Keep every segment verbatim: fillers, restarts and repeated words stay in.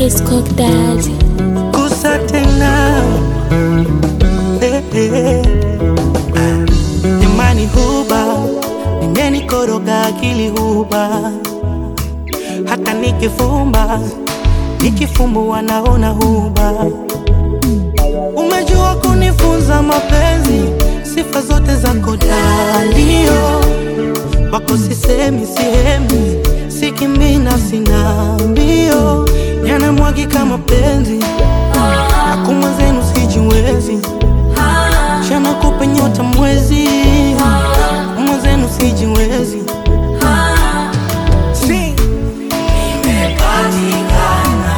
Hiscock Daddy. Kusa tena eh, eh. Ah. Imani huba nimenikoroga akili huba, hata nikifumba nikifumbua naona huba. Umejua kunifunza mapenzi, sifa zote zako dalio. Wako sisemi sihemi, sikimina sina mbio. Yanamwagika mapenzi, hakuma zenu sijiwezi. Chana kupe nyota mwezi, hakuma zenu sijiwezi. Si Nimepatikana,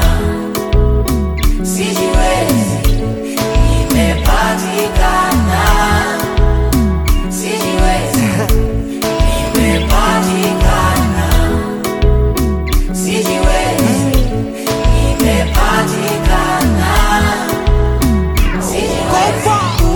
sijiwezi. Nimepatikana, sijiwezi. Nimepatikana, sijiwezi. Nimepatikana, sijiwezi.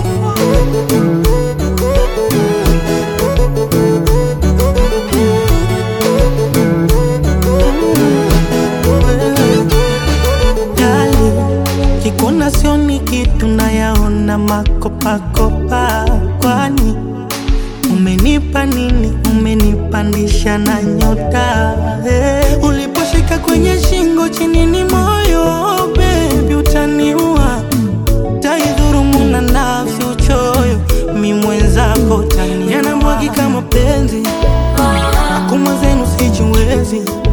Dali, kikona sioni kitu nayaona makopakopa. Kwani umenipa nini? Umenipandisha na nyota hey. Uliposhika kwenye shingo chini ni moyo, baby utaniua. Taidhurumu na nafsi uchoyo, mi mwenzako tani. Yanamwagika mapenzi, hakuma zenu sijiwezi.